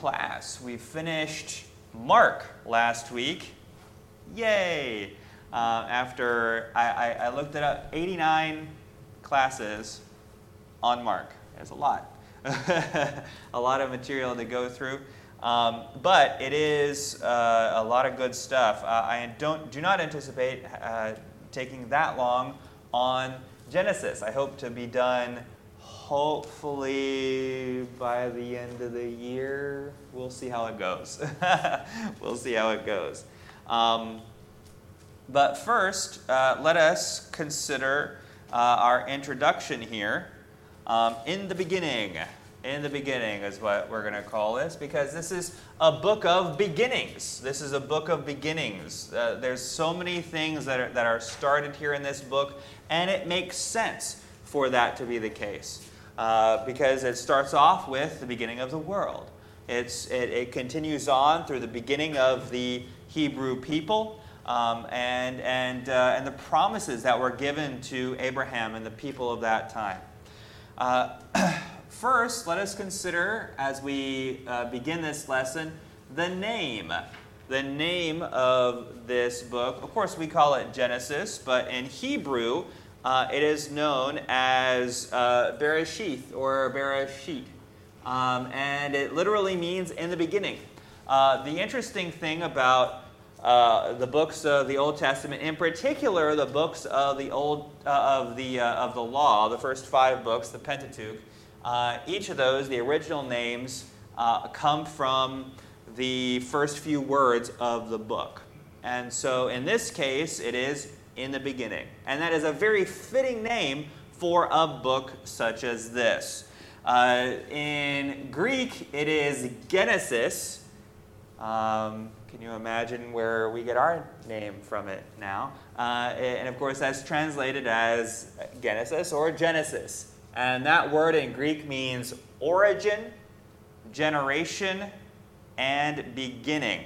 class. We finished Mark last week. Yay! After I looked it up, 89 classes on Mark. There's a lot. A lot of material to go through. But it is a lot of good stuff. I do not anticipate taking that long on Genesis. I hope to be done hopefully by the end of the year. We'll see how it goes. We'll see how it goes. But first, let us consider our introduction here. In the beginning. In the beginning is what we're going to call this, because this is a book of beginnings. This is a book of beginnings. There's so many things that are started here in this book, and it makes sense for that to be the case, because it starts off with the beginning of the world. It continues on through the beginning of the Hebrew people, and the promises that were given to Abraham and the people of that time. First, let us consider, as we begin this lesson, the name. The name of this book. Of course, we call it Genesis, but in Hebrew, it is known as Bereshith or Bereshit. And it literally means in the beginning. The interesting thing about the books of the Old Testament, in particular the books of the Law, the first 5 books, the Pentateuch, each of those, the original names, come from the first few words of the book. And so in this case, it is in the beginning. And that is a very fitting name for a book such as this. In Greek, it is Genesis. Can you imagine where we get our name from it now? And of course, that's translated as Genesis or Genesis. And that word in Greek means origin, generation, and beginning.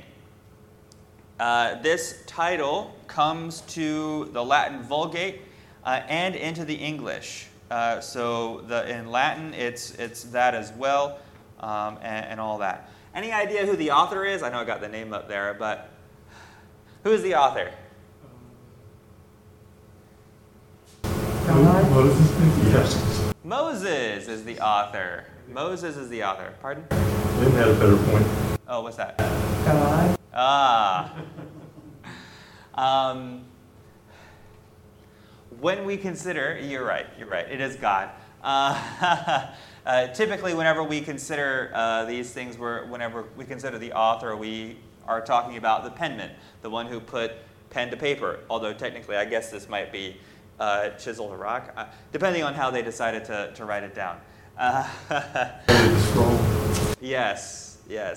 This title comes to the Latin Vulgate and into the English. So in Latin, it's that as well, and all that. Any idea who the author is? I know I got the name up there, but who's the author? Moses is the author. Moses is the author. Pardon? Lynn had a better point. Oh, what's that? God. When we consider, you're right, it is God. Typically, whenever we consider these things, whenever we consider the author, we are talking about the penman, the one who put pen to paper. Although technically, I guess this might be chisel to rock, depending on how they decided to write it down. Yes.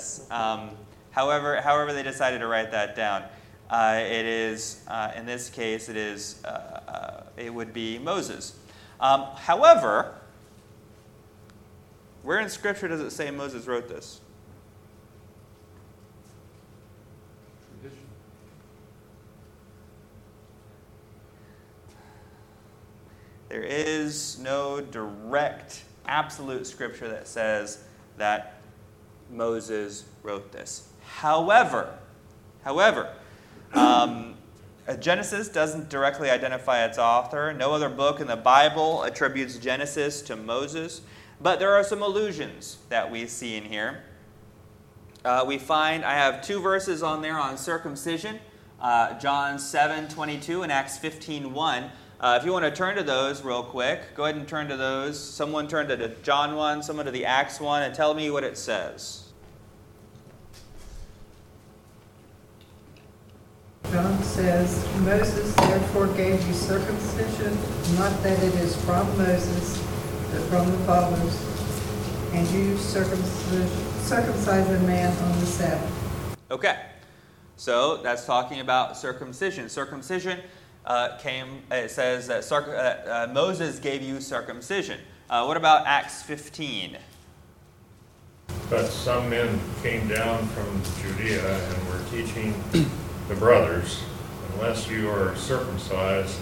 However they decided to write that down, it is in this case it would be Moses. However, where in Scripture does it say Moses wrote this? Tradition. There is no direct, absolute Scripture that says that Moses wrote this. However, Genesis doesn't directly identify its author. No other book in the Bible attributes Genesis to Moses. But there are some allusions that we see in here. We find, I have 2 verses on there on circumcision, John 7:22 and Acts 15:1. If you want to turn to those real quick, go ahead and turn to those. Someone turn to the John 1, someone to the Acts 1, and tell me what it says. John says, Moses therefore gave you circumcision, not that it is from Moses, but from the fathers, and you circumcise a man on the Sabbath. Okay, so that's talking about circumcision. Circumcision it says that Moses gave you circumcision. What about Acts 15? But some men came down from Judea and were teaching the brothers, unless you are circumcised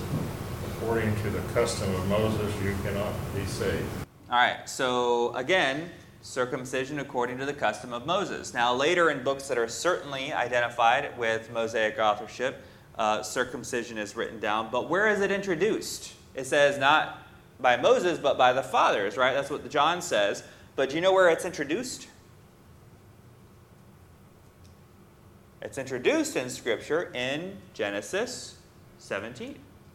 according to the custom of Moses, you cannot be saved. All right, so again, circumcision according to the custom of Moses. Now, later in books that are certainly identified with Mosaic authorship, circumcision is written down. But where is it introduced? It says not by Moses, but by the fathers, right? That's what John says. But do you know where it's introduced? It's introduced in Scripture in Genesis 17.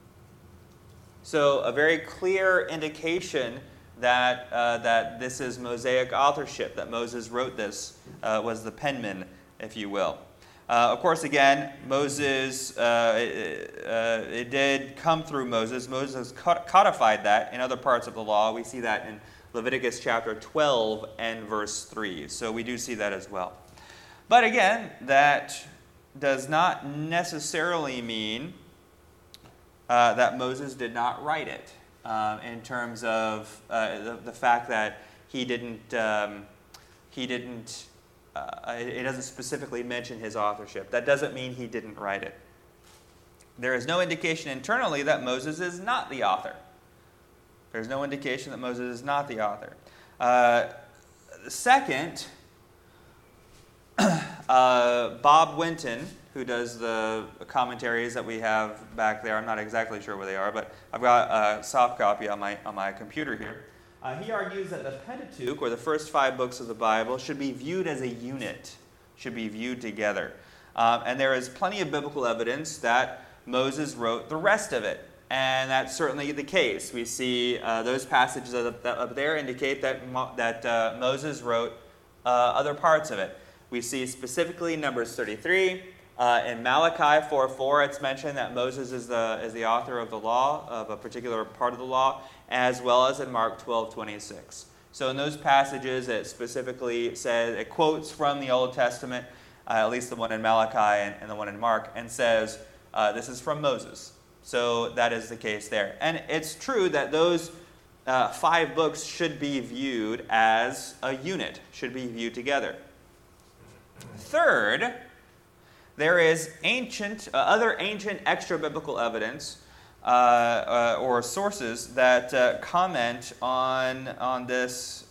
So a very clear indication that that this is Mosaic authorship, that Moses wrote this, was the penman, if you will. Of course, again, Moses, it did come through Moses. Moses codified that in other parts of the law. We see that in Leviticus chapter 12 and verse 3. So we do see that as well. But again, that does not necessarily mean that Moses did not write it, in terms of the fact that it doesn't specifically mention his authorship. That doesn't mean he didn't write it. There is no indication internally that Moses is not the author. There's no indication that Moses is not the author. Second, Bob Winton, who does the commentaries that we have back there, I'm not exactly sure where they are, but I've got a soft copy on my computer here. He argues that the Pentateuch, or the first 5 books of the Bible, should be viewed as a unit, should be viewed together. And there is plenty of biblical evidence that Moses wrote the rest of it. And that's certainly the case. We see those passages up there indicate that Moses wrote other parts of it. We see specifically Numbers 33. In Malachi 4:4, it's mentioned that Moses is the author of the law, of a particular part of the law, as well as in Mark 12:26. So in those passages, it specifically says, it quotes from the Old Testament, at least the one in Malachi and the one in Mark, and says, this is from Moses. So that is the case there. And it's true that those 5 books should be viewed as a unit, should be viewed together. Third, there is other ancient extra-biblical evidence or sources that comment on this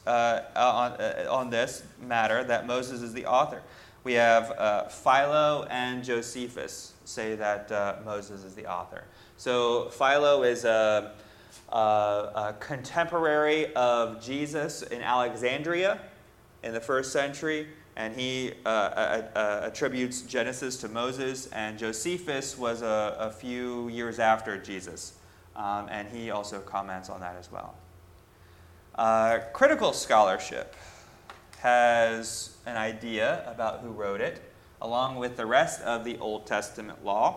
matter, that Moses is the author. We have Philo and Josephus say that Moses is the author. So Philo is a contemporary of Jesus in Alexandria in the 1st century. And he attributes Genesis to Moses, and Josephus was a few years after Jesus, and he also comments on that as well. Critical scholarship has an idea about who wrote it, along with the rest of the Old Testament law.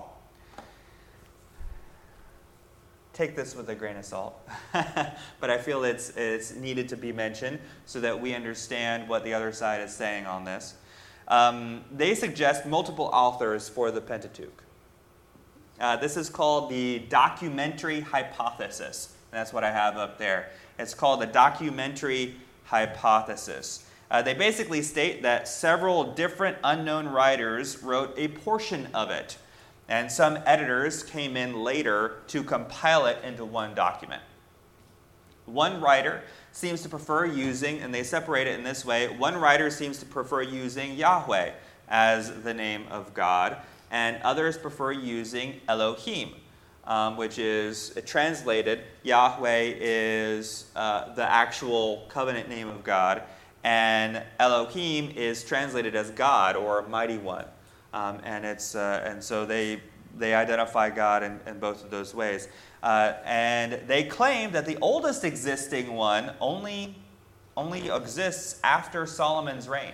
Take this with a grain of salt, but I feel it's needed to be mentioned so that we understand what the other side is saying on this. They suggest multiple authors for the Pentateuch. This is called the documentary hypothesis. That's what I have up there. It's called the documentary hypothesis. They basically state that several different unknown writers wrote a portion of it, and some editors came in later to compile it into one document. One writer seems to prefer using, and they separate it in this way, one writer seems to prefer using Yahweh as the name of God, and others prefer using Elohim, which is translated, Yahweh is the actual covenant name of God, and Elohim is translated as God or Mighty One. And so they identify God in both of those ways. And they claim that the oldest existing one only exists after Solomon's reign.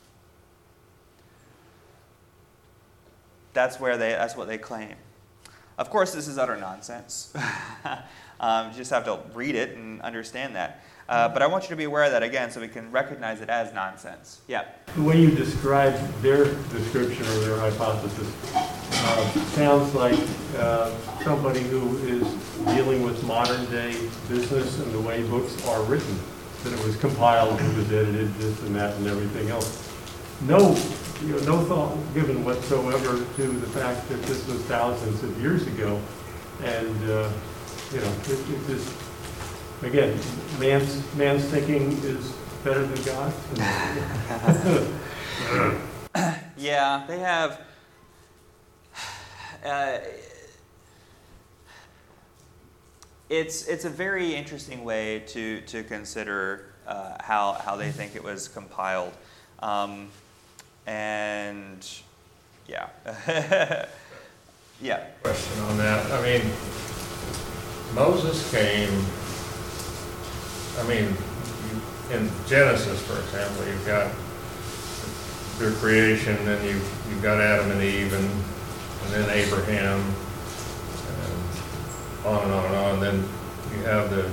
That's what they claim. Of course, this is utter nonsense. You just have to read it and understand that. But I want you to be aware of that again so we can recognize it as nonsense. Yeah. The way you describe their description or their hypothesis sounds like somebody who is dealing with modern day business and the way books are written. That it was compiled, it was edited, this and that and everything else. No thought given whatsoever to the fact that this was thousands of years ago. And, it just, again, man's thinking is better than God? Yeah, they have. It's a very interesting way to consider how they think it was compiled, and yeah, yeah. Question on that. I mean, Moses came. I mean, in Genesis, for example, you've got their creation, then you've got Adam and Eve, and then Abraham, and on and on and on. Then you have the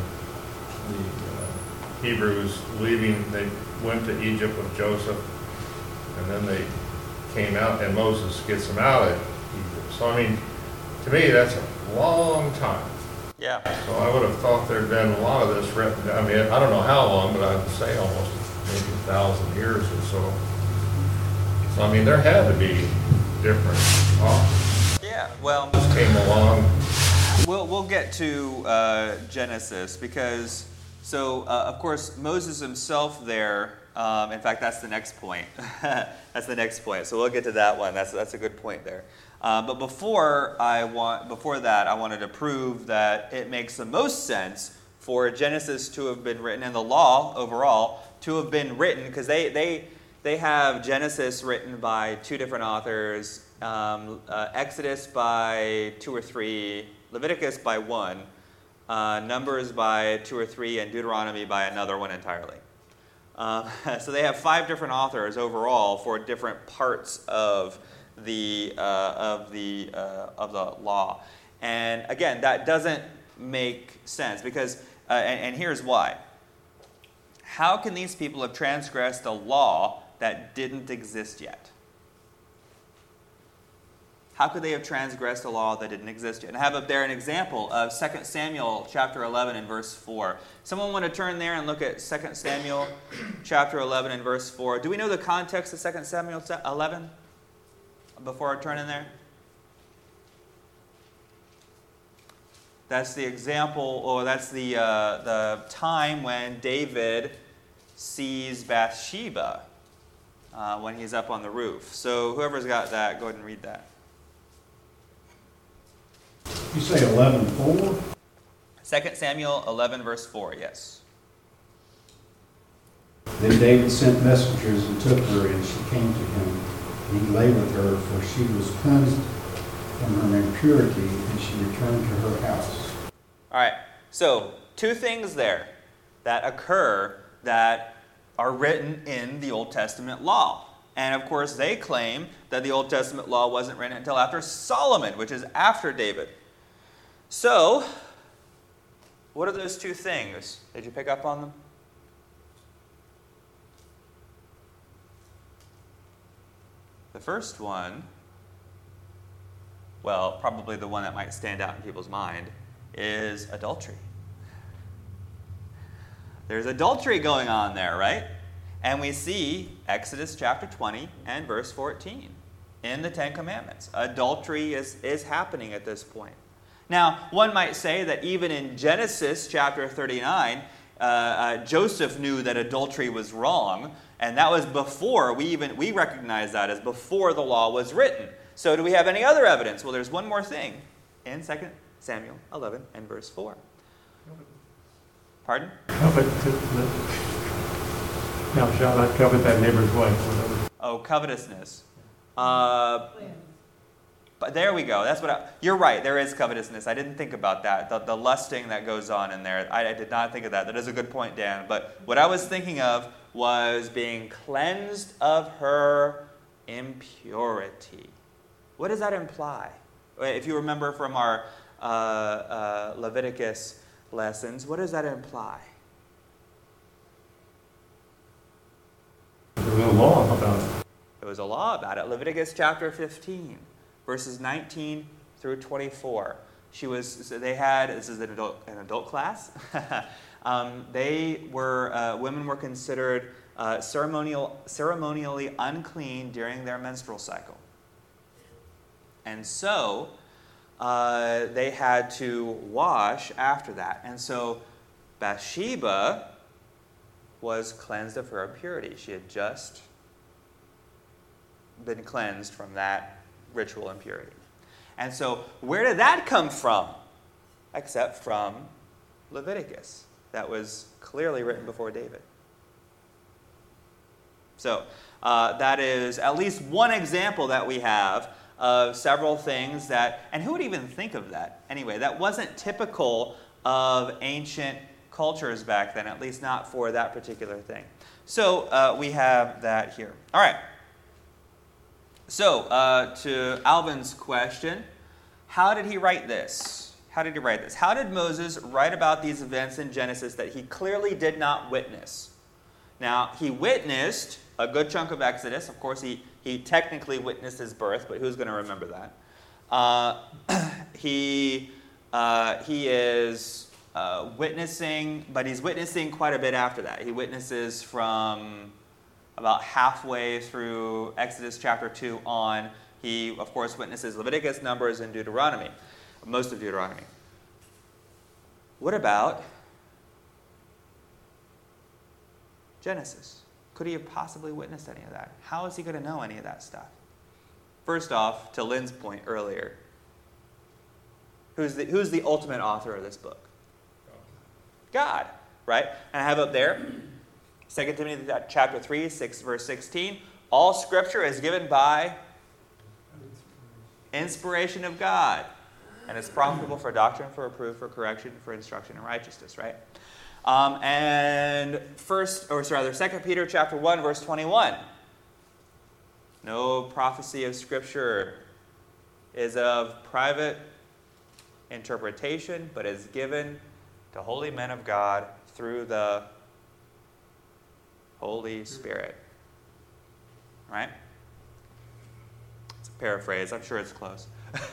Hebrews leaving. They went to Egypt with Joseph, and then they came out, and Moses gets them out of Egypt. So I mean, to me, that's a long time. Yeah. So I would have thought there'd been a lot of this written. I mean, I don't know how long, but I'd say almost maybe 1,000 years or so. So I mean, there had to be different authors. Yeah. Well, Just came along. we'll get to Genesis because of course Moses himself there. In fact, that's the next point. That's the next point. So we'll get to that one. That's a good point there. But before that, I wanted to prove that it makes the most sense for Genesis to have been written and the law overall to have been written because they have Genesis written by two different authors, Exodus by 2 or 3, Leviticus by 1, Numbers by 2 or 3, and Deuteronomy by another one entirely. So they have 5 different authors overall for different parts of the law, and again, that doesn't make sense because, and here's why. How can these people have transgressed a law that didn't exist yet? How could they have transgressed a law that didn't exist yet? And I have up there an example of 2 Samuel chapter 11 and verse 4. Someone want to turn there and look at 2 Samuel chapter 11 and verse 4. Do we know the context of 2 Samuel 11? Before I turn in there? That's the example, or that's the time when David sees Bathsheba when he's up on the roof. So whoever's got that, go ahead and read that. You say 11:4? 2 Samuel 11, verse 4, yes. Then David sent messengers and took her, and she came to him. And he lay with her, for she was cleansed from her impurity, and she returned to her house. All right, so 2 things there that occur that are written in the Old Testament law. And of course, they claim that the Old Testament law wasn't written until after Solomon, which is after David. So, what are those 2 things? Did you pick up on them? The first one, well, probably the one that might stand out in people's mind, is adultery. There's adultery going on there, right? And we see Exodus chapter 20 and verse 14 in the 10 Commandments. Adultery is happening at this point. Now, one might say that even in Genesis chapter 39, Joseph knew that adultery was wrong, and that was before we recognize that as before the law was written. So do we have any other evidence? Well, there's one more thing in 2 Samuel 11 and verse 4. Pardon? Covet, now shall not covet thy neighbor's wife, whatever. Oh, covetousness. But there we go. That's you're right. There is covetousness. I didn't think about that. The lusting that goes on in there. I did not think of that. That is a good point, Dan. But what I was thinking of was being cleansed of her impurity. What does that imply? If you remember from our Leviticus lessons, what does that imply? There was a law about it. There was a law about it. Leviticus chapter 15. Verses 19 through 24. This is an adult class. Women were considered ceremonially unclean during their menstrual cycle. And so they had to wash after that. And so Bathsheba was cleansed of her impurity. She had just been cleansed from that ritual impurity. And so where did that come from? Except from Leviticus. That was clearly written before David. So that is at least one example that we have of several things that, and who would even think of that? Anyway, that wasn't typical of ancient cultures back then, at least not for that particular thing. So we have that here. All right. So to Alvin's question, how did he write this? How did he write this? How did Moses write about these events in Genesis that he clearly did not witness? Now, he witnessed a good chunk of Exodus. Of course, he technically witnessed his birth, but who's going to remember that? He is witnessing, but he's witnessing quite a bit after that. He witnesses from about halfway through Exodus chapter 2 on. He, of course, witnesses Leviticus, Numbers, and Deuteronomy, most of Deuteronomy. What about Genesis? Could he have possibly witnessed any of that? How is he going to know any of that stuff? First off, to Lynn's point earlier, who's the ultimate author of this book? God, right? And I have up there, 2 Timothy chapter 3, verse 16, all Scripture is given by inspiration of God, and it's profitable for doctrine, for reproof, for correction, for instruction in righteousness, right? And 2 Peter chapter 1, verse 21. No prophecy of Scripture is of private interpretation, but is given to holy men of God through the Holy Spirit. Right? It's a paraphrase. I'm sure it's close.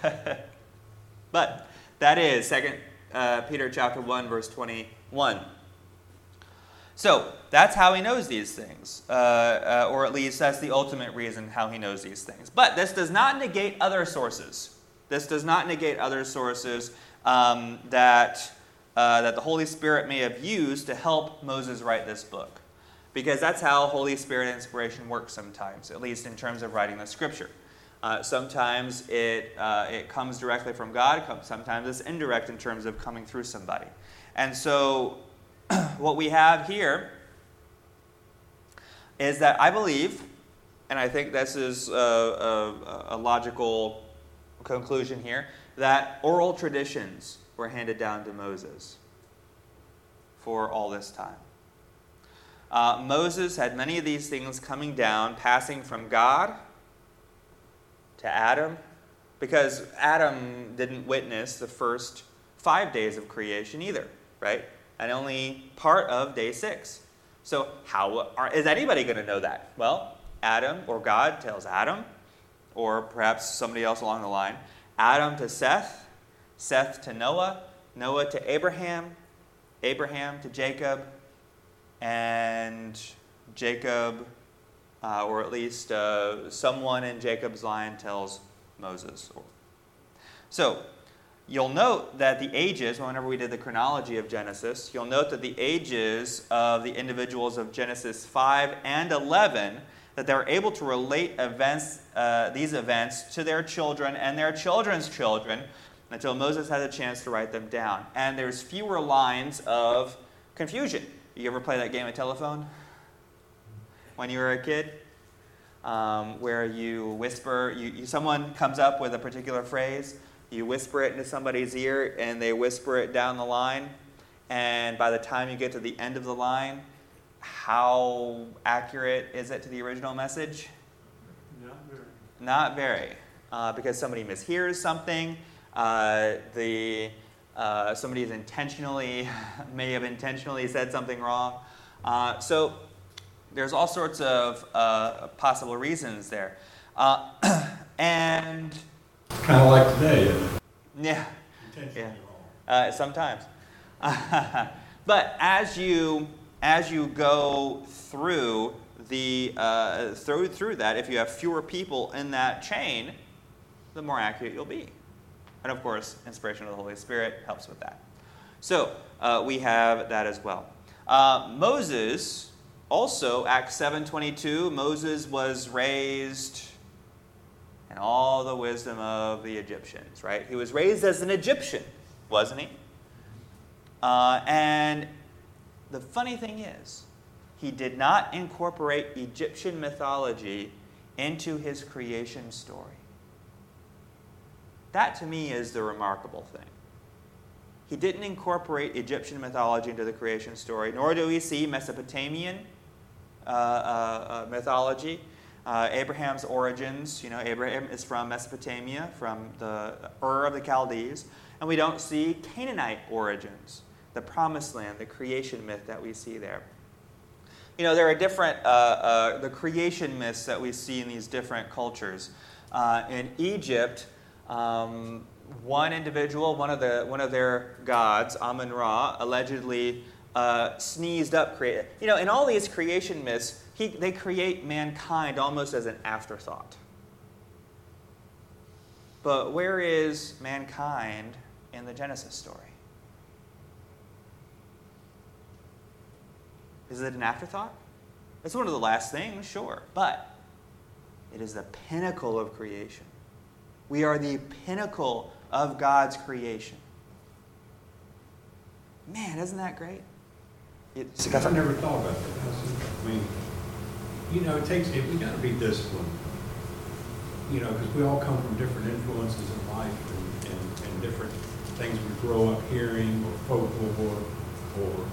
But that is 2 Peter chapter 1, verse 21. So that's how he knows these things, or at least that's the ultimate reason how he knows these things. But this does not negate other sources. This does not negate other sources that the Holy Spirit may have used to help Moses write this book. Because that's how Holy Spirit inspiration works sometimes, at least in terms of writing the Scripture. Sometimes it comes directly from God. Sometimes it's indirect in terms of coming through somebody. And so what we have here is that I believe, and I think this is a logical conclusion here, that oral traditions were handed down to Moses for all this time. Moses had many of these things coming down, passing from God to Adam, because Adam didn't witness the first 5 days of creation either, right? And only part of day 6. So is anybody going to know that? Well, Adam, or God tells Adam, or perhaps somebody else along the line, Adam to Seth, Seth to Noah, Noah to Abraham, Abraham to Jacob, and Jacob, or at least someone in Jacob's line tells Moses. So you'll note that the ages, whenever we did the chronology of Genesis, you'll note that the ages of the individuals of Genesis 5 and 11, that they're able to relate these events to their children and their children's children until Moses had a chance to write them down. And there's fewer lines of confusion. You ever play that game of telephone when you were a kid? Where you whisper, someone comes up with a particular phrase, you whisper it into somebody's ear, and they whisper it down the line, and by the time you get to the end of the line, how accurate is it to the original message? Not very. Because somebody mishears something, somebody may have intentionally said something wrong. So there's all sorts of possible reasons there. And Kind of like today, isn't it? yeah. Intentionally wrong. Sometimes. But as you go through through that, if you have fewer people in that chain, the more accurate you'll be. And of course, inspiration of the Holy Spirit helps with that. So we have that as well. Moses Also, Acts 7:22, Moses was raised in all the wisdom of the Egyptians, right? He was raised as an Egyptian, wasn't he? And the funny thing is, he did not incorporate Egyptian mythology into his creation story. That, to me, is the remarkable thing. He didn't incorporate Egyptian mythology into the creation story, nor do we see Mesopotamian mythology. Abraham's origins, Abraham is from Mesopotamia, from the Ur of the Chaldees, and we don't see Canaanite origins, the Promised Land, the creation myth that we see there. There are different, the creation myths that we see in these different cultures. In Egypt, one individual, one of their gods, Amun-Ra, allegedly sneezed up. In all these creation myths, they create mankind almost as an afterthought. But where is mankind in the Genesis story? Is it an afterthought? It's one of the last things, sure, but it is the pinnacle of creation. We are the pinnacle of God's creation. Man, isn't that great? I never thought about that. I mean, we got to be disciplined. Because we all come from different influences in life and different things we grow up hearing, or folklore, or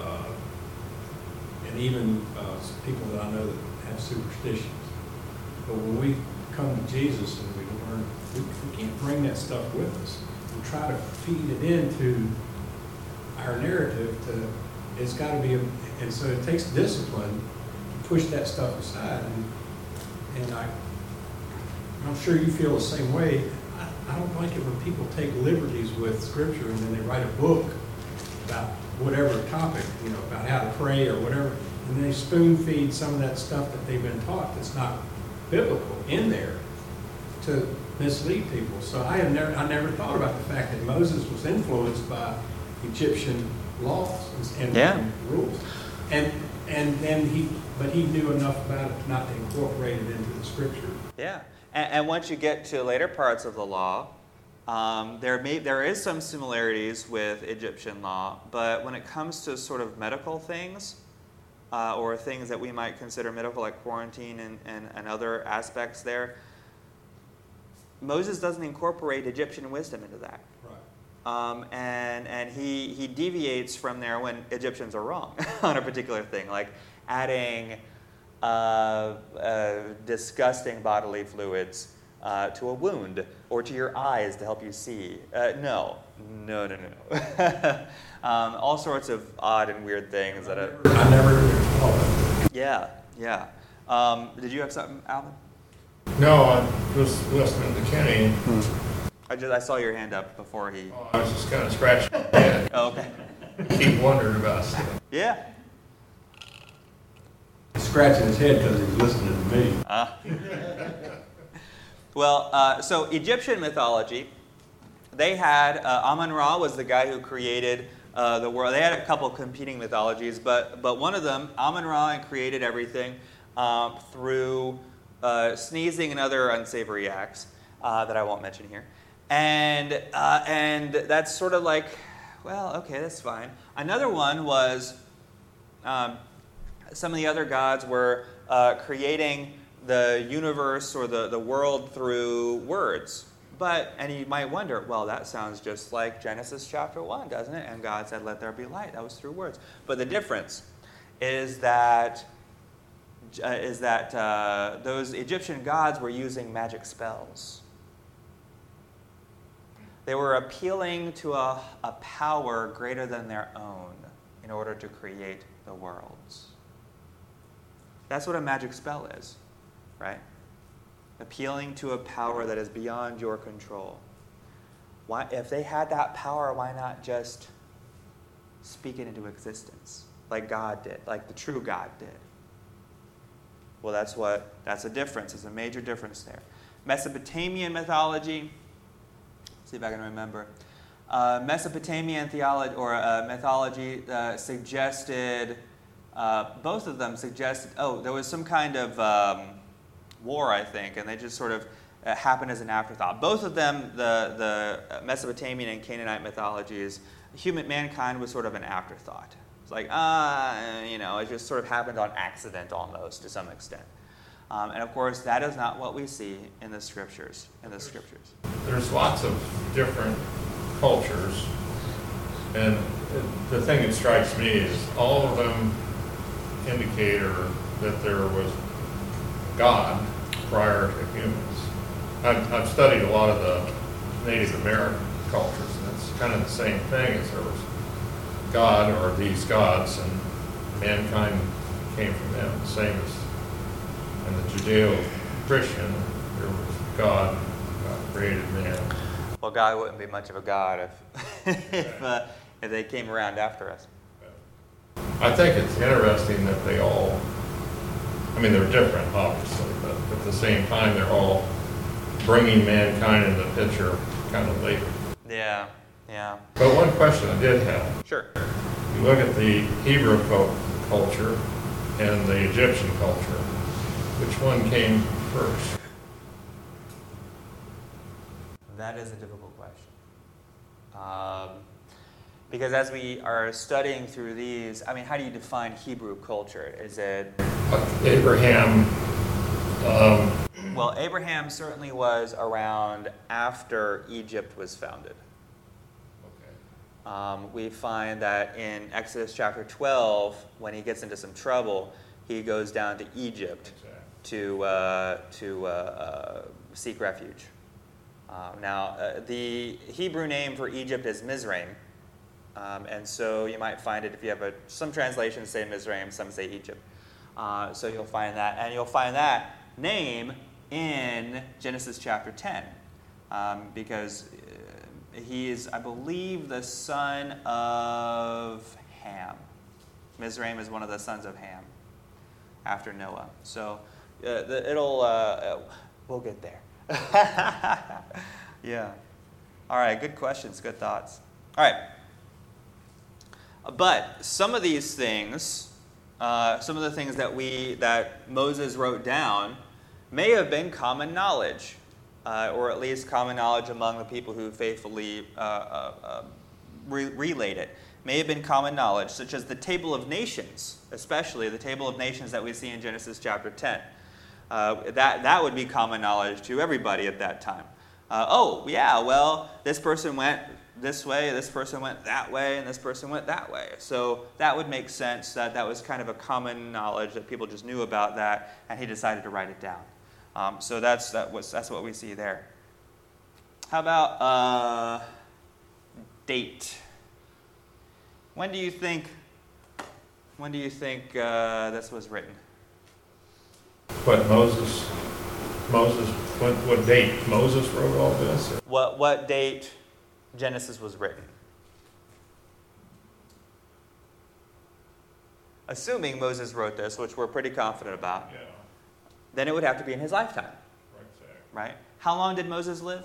and even people that I know that have superstitions. But when we come to Jesus and we learn, we can't bring that stuff with us. We try to feed it into our narrative. It's got to be, and so it takes discipline to push that stuff aside. And I'm sure you feel the same way. I don't like it when people take liberties with Scripture and then they write a book about whatever topic, about how to pray or whatever, and they spoon feed some of that stuff that they've been taught that's not biblical in there to mislead people. So I never thought about the fact that Moses was influenced by Egyptian laws and rules, and then he knew enough about it not to incorporate it into the Scripture. Yeah, and once you get to later parts of the law, there is some similarities with Egyptian law, but when it comes to sort of medical things, or things that we might consider medical, like quarantine and other aspects there, Moses doesn't incorporate Egyptian wisdom into that. Right. And he deviates from there when Egyptians are wrong on a particular thing, like adding disgusting bodily fluids to a wound or to your eyes to help you see. No. All sorts of odd and weird things that I never thought. Yeah. Did you have something, Alvin? No, I'm just listening to Kenny. I saw your hand up before he. Oh, I was just kind of scratching my head. Oh, okay. Keep wondering about stuff. Yeah. He's scratching his head because he's listening to me. Well, so Egyptian mythology, they had Amun-Ra was the guy who created the world. They had a couple competing mythologies, but one of them, Amun-Ra, created everything through sneezing and other unsavory acts that I won't mention here. And that's sort of like, well, okay, that's fine. Another one was some of the other gods were creating the universe or the world through words. And you might wonder, well, that sounds just like Genesis chapter 1, doesn't it? And God said, let there be light. That was through words. But the difference is that those Egyptian gods were using magic spells. They were appealing to a power greater than their own in order to create the worlds. That's what a magic spell is, right? Appealing to a power that is beyond your control. Why, if they had that power, why not just speak it into existence like God did, like the true God did? Well, that's a difference. It's a major difference there. Mesopotamian mythology, let's see if I can remember. Mesopotamian theology or mythology suggested both of them suggested, there was some kind of war, I think, and they just sort of happened as an afterthought. Both of them, the Mesopotamian and Canaanite mythologies, mankind was sort of an afterthought. It's like, it just sort of happened on accident almost to some extent. And of course, that is not what we see in the scriptures. There's lots of different cultures, and the thing that strikes me is all of them indicate that there was God prior to humans. I've studied a lot of the Native American cultures, and it's kind of the same thing, as there was God or these gods, and mankind came from them. The same as in the Judeo-Christian, there was God created man. Well, God wouldn't be much of a God if they came around after us. I think it's interesting that they all, they're different, obviously, but at the same time, they're all bringing mankind into the picture kind of later. Yeah. But one question I did have. Sure. You look at the Hebrew culture and the Egyptian culture. Which one came first? That is a difficult question. Because as we are studying through these, how do you define Hebrew culture? Is it... Abraham. Well, Abraham certainly was around after Egypt was founded. Okay. We find that in Exodus chapter 12, when he gets into some trouble, he goes down to Egypt to seek refuge. Now, the Hebrew name for Egypt is Mizraim. And so you might find it, if you have some translations say Mizraim, some say Egypt. So you'll find that. And you'll find that name in Genesis chapter 10. Because he is, I believe, the son of Ham. Mizraim is one of the sons of Ham after Noah. So we'll get there. Yeah. All right, good questions, good thoughts. All right. But some of these things, some of the things that Moses wrote down may have been common knowledge, or at least common knowledge among the people who faithfully relayed it. May have been common knowledge, such as the Table of Nations, especially the Table of Nations that we see in Genesis chapter 10. That would be common knowledge to everybody at that time. This person went this way, this person went that way, and this person went that way. So that would make sense that was kind of a common knowledge that people just knew about that, and he decided to write it down. So that's what we see there. How about date? When do you think this was written? What date Moses wrote all this? What date Genesis was written? Assuming Moses wrote this, which we're pretty confident about, then it would have to be in his lifetime. Right? How long did Moses live?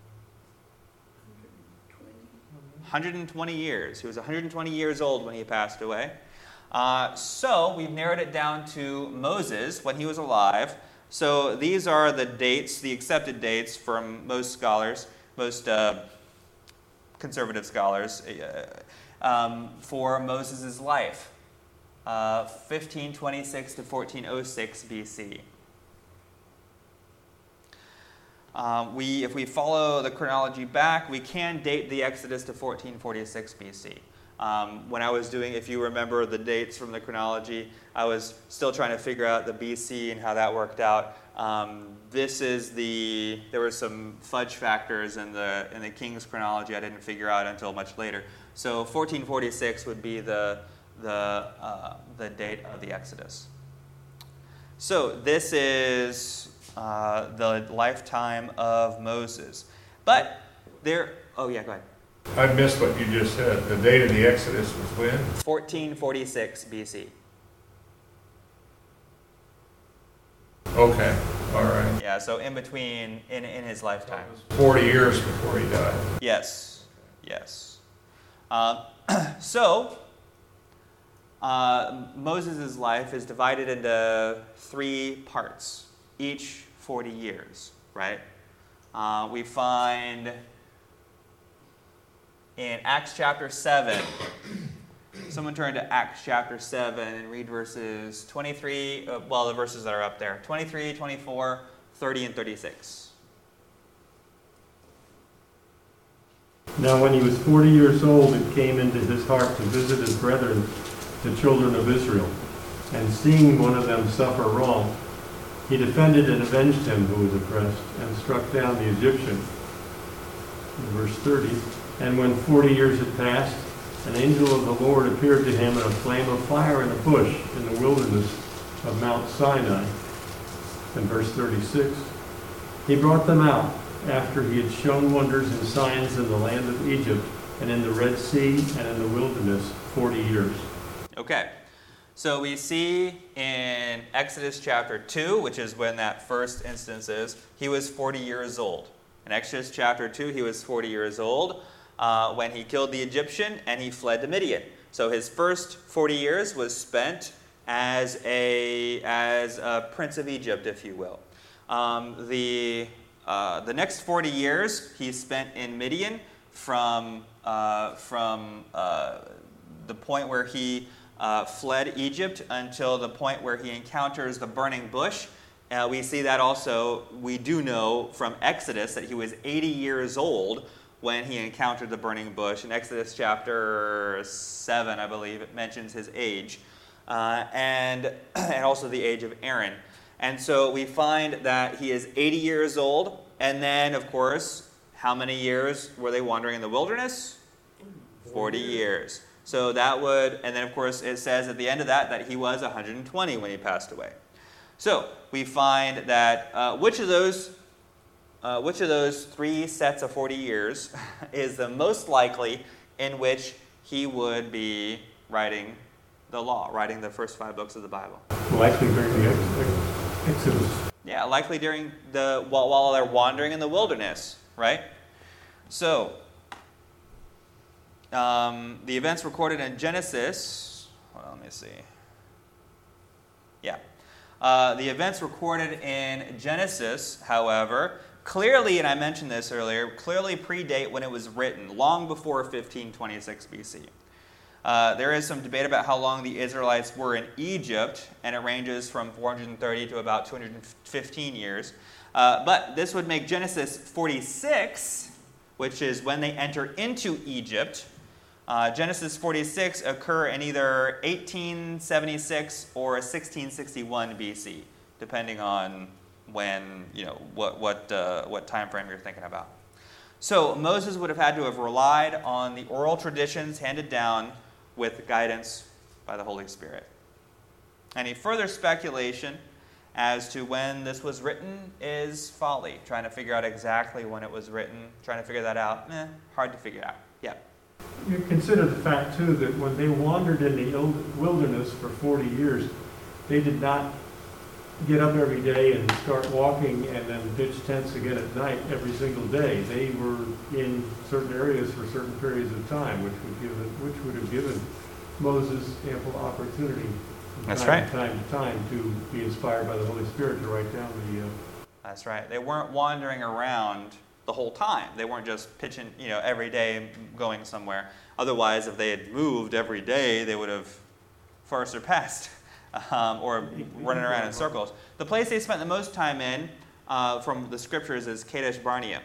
120 years. He was 120 years old when he passed away. So we've narrowed it down to Moses when he was alive. So these are the dates, the accepted dates from most scholars, most conservative scholars, for Moses' life. 1526 to 1406 BC. If we follow the chronology back, we can date the Exodus to 1446 BC. When I was doing, if you remember the dates from the chronology, I was still trying to figure out the BC and how that worked out. There were some fudge factors in the King's chronology I didn't figure out until much later. So 1446 would be the date of the Exodus. So this is the lifetime of Moses. But go ahead. I missed what you just said. The date of the Exodus was when? 1446 BC. Okay, all right. Yeah, so in between, in his lifetime. 40 years before he died. Yes. Moses' life is divided into 3 parts, each 40 years, right? We find in Acts chapter 7, someone turn to Acts chapter 7 and read verses 23, the verses that are up there, 23, 24, 30, and 36. Now when he was 40 years old, it came into his heart to visit his brethren, the children of Israel. And seeing one of them suffer wrong, he defended and avenged him who was oppressed, and struck down the Egyptian. In verse 30, and when 40 years had passed, an angel of the Lord appeared to him in a flame of fire in a bush in the wilderness of Mount Sinai. In verse 36, he brought them out after he had shown wonders and signs in the land of Egypt and in the Red Sea and in the wilderness 40 years. Okay, so we see in Exodus chapter 2, which is when that first instance is, he was 40 years old. In Exodus chapter 2, he was 40 years old when he killed the Egyptian and he fled to Midian. So his first 40 years was spent as a prince of Egypt, if you will. The next 40 years he spent in Midian from the point where he fled Egypt until the point where he encounters the burning bush. We see that also, we do know from Exodus that he was 80 years old when he encountered the burning bush. In Exodus chapter 7, I believe, it mentions his age, and also the age of Aaron. And so we find that he is 80 years old, and then, of course, how many years were they wandering in the wilderness? 40 years. So that would, and then, of course, it says at the end of that he was 120 when he passed away. So we find that which of those 3 sets of 40 years is the most likely in which he would be writing the law, writing the first 5 books of the Bible? Likely during the Exodus. Yeah, likely during while they're wandering in the wilderness, right? So, the events recorded in Genesis, let me see. Yeah. The events recorded in Genesis, however, clearly, and I mentioned this earlier, clearly predate when it was written, long before 1526 BC. There is some debate about how long the Israelites were in Egypt, and it ranges from 430 to about 215 years. But this would make Genesis 46, which is when they enter into Egypt. Genesis 46 occur in either 1876 or 1661 BC, depending on when, what time frame you're thinking about. So Moses would have had to have relied on the oral traditions handed down with guidance by the Holy Spirit. Any further speculation as to when this was written is folly. Trying to figure out exactly when it was written, trying to figure that out, hard to figure out. Yeah. You consider the fact, too, that when they wandered in the wilderness for 40 years, they did not get up every day and start walking and then pitch tents again at night every single day. They were in certain areas for certain periods of time, which would have given Moses ample opportunity from time to time to be inspired by the Holy Spirit to write down the... That's right. They weren't wandering around the whole time. They weren't just pitching, every day going somewhere. Otherwise, if they had moved every day, they would have far surpassed or running around in circles. The place they spent the most time in from the scriptures is Kadesh Barnea.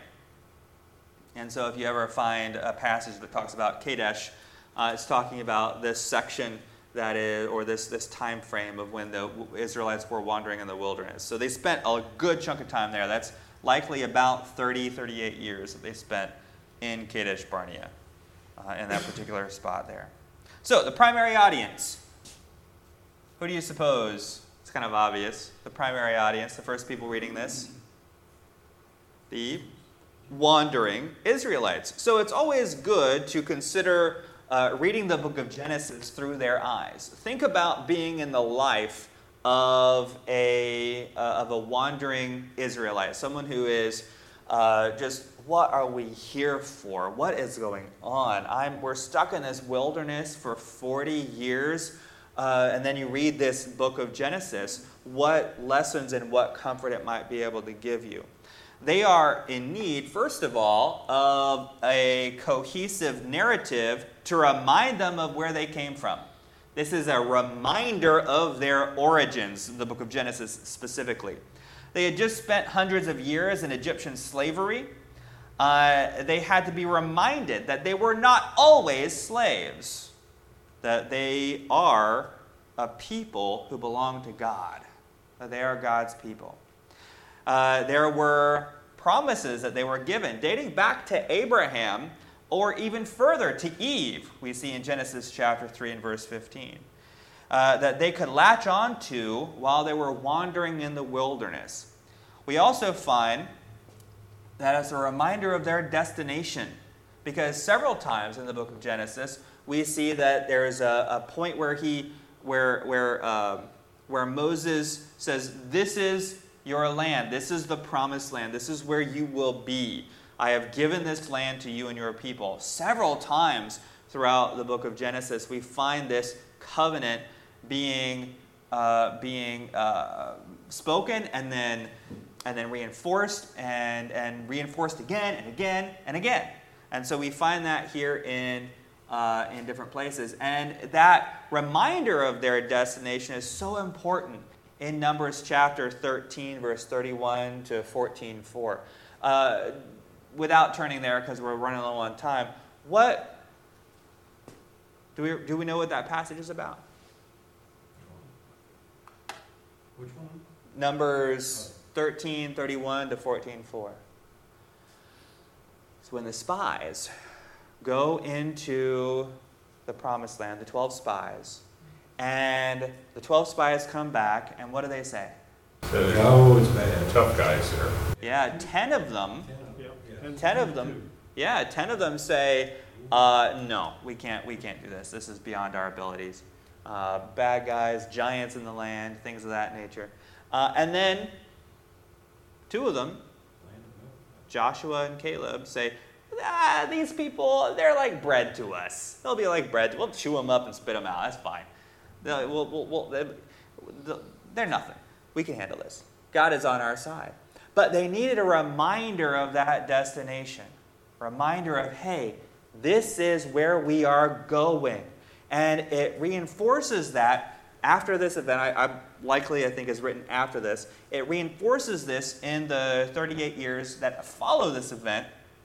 And so if you ever find a passage that talks about Kadesh, it's talking about this section that is, or this time frame of when the Israelites were wandering in the wilderness. So they spent a good chunk of time there. That's likely about 38 years that they spent in Kadesh Barnea, in that particular spot there. So the primary audience. Who do you suppose? It's kind of obvious. The primary audience, the first people reading this. The wandering Israelites. So it's always good to consider reading the book of Genesis through their eyes. Think about being in the life of a wandering Israelite, someone who is just, what are we here for? What is going on? We're stuck in this wilderness for 40 years. and then you read this book of Genesis, what lessons and what comfort it might be able to give you. They are in need, first of all, of a cohesive narrative to remind them of where they came from. This is a reminder of their origins, the book of Genesis specifically. They had just spent hundreds of years in Egyptian slavery. They had to be reminded that they were not always slaves, that they are a people who belong to God, that they are God's people. There were promises that they were given, dating back to Abraham, or even further to Eve, we see in Genesis chapter 3 and verse 15, that they could latch on to while they were wandering in the wilderness. We also find that as a reminder of their destination, because several times in the book of Genesis, we see that there's a point where Moses says, "This is your land. This is the promised land. This is where you will be. I have given this land to you and your people." Several times throughout the book of Genesis, we find this covenant being spoken and then reinforced and reinforced again and again and again. And so we find that here in different places. And that reminder of their destination is so important in Numbers chapter 13, verse 31 to 14:4. Without turning there, because we're running low on time, what do we know what that passage is about? Which one? Numbers 13, 31 to 14:4. It's when the spies go into the promised land, the 12 spies, and the 12 spies come back, and what do they say? Oh, it's bad. Tough guys here. Yeah, 10 of them. Yeah. 10 of them. Yeah, 10 of them say, no, we can't do this. This is beyond our abilities. Bad guys, giants in the land, things of that nature. And then 2 of them, Joshua and Caleb, say, these people, they're like bread to us. They'll be like bread. We'll chew them up and spit them out. That's fine. They're nothing. We can handle this. God is on our side. But they needed a reminder of that destination. Reminder of, hey, this is where we are going. And it reinforces that after this event. I think is written after this. It reinforces this in the 38 years that follow this event,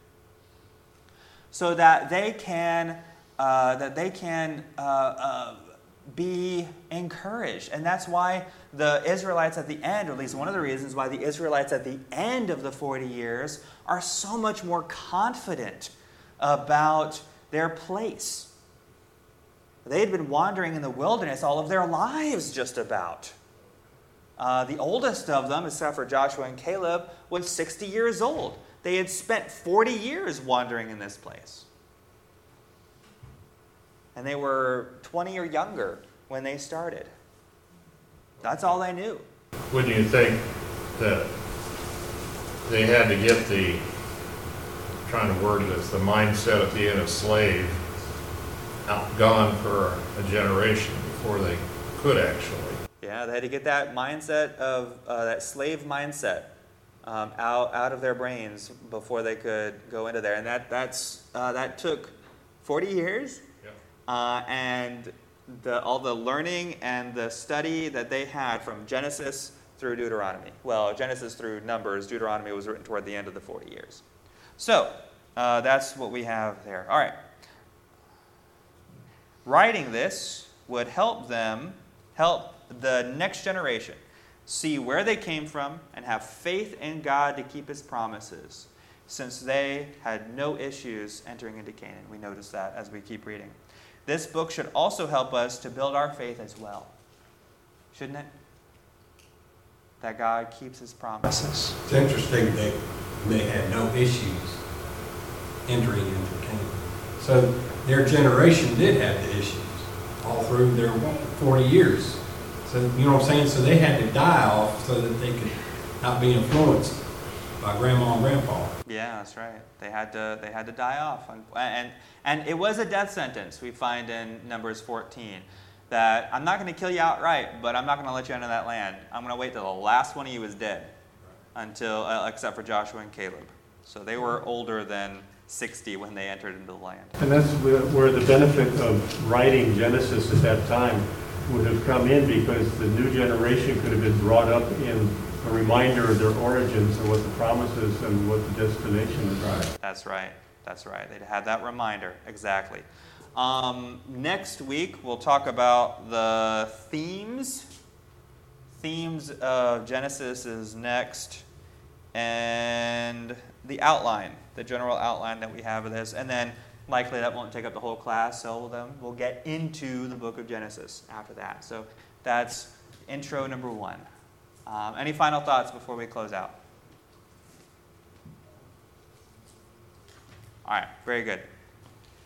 so that they can be encouraged. And that's why the Israelites at the end, or at least one of the reasons why the Israelites at the end of the 40 years are so much more confident about their place. They had been wandering in the wilderness all of their lives, just about. The oldest of them, except for Joshua and Caleb, was 60 years old. They had spent 40 years wandering in this place. And they were 20 or younger when they started. That's all they knew. Wouldn't you think that they had to get the, trying to word this, the mindset of being a slave outgone for a generation before they could actually? Yeah, they had to get that mindset of that slave mindset out of their brains before they could go into there, and that took 40 years. Yeah. And all the learning and the study that they had from Genesis through Deuteronomy. Well, Genesis through Numbers, Deuteronomy was written toward the end of the 40 years. So that's what we have there. All right. Writing this would help the next generation see where they came from and have faith in God to keep His promises, since they had no issues entering into Canaan. We notice that as we keep reading. This book should also help us to build our faith as well, shouldn't it? That God keeps His promises. It's interesting that they had no issues entering into Canaan. So their generation did have the issues all through their 40 years. So, you know what I'm saying? So they had to die off so that they could not be influenced by grandma and grandpa. Yeah, that's right. They had to die off, and it was a death sentence. We find in Numbers 14 that I'm not going to kill you outright, but I'm not going to let you into that land. I'm going to wait till the last one of you is dead, until except for Joshua and Caleb. So they were older than 60 when they entered into the land. And that's where the benefit of writing Genesis at that time would have come in, because the new generation could have been brought up in a reminder of their origins and what the promises and what the destination is. Right. That's right. That's right. They'd have that reminder. Exactly. Next week, we'll talk about the themes. Themes of Genesis is next. And the outline, the general outline that we have of this. And then likely that won't take up the whole class, so then we'll get into the book of Genesis after that. So that's intro number 1. Any final thoughts before we close out? All right, very good.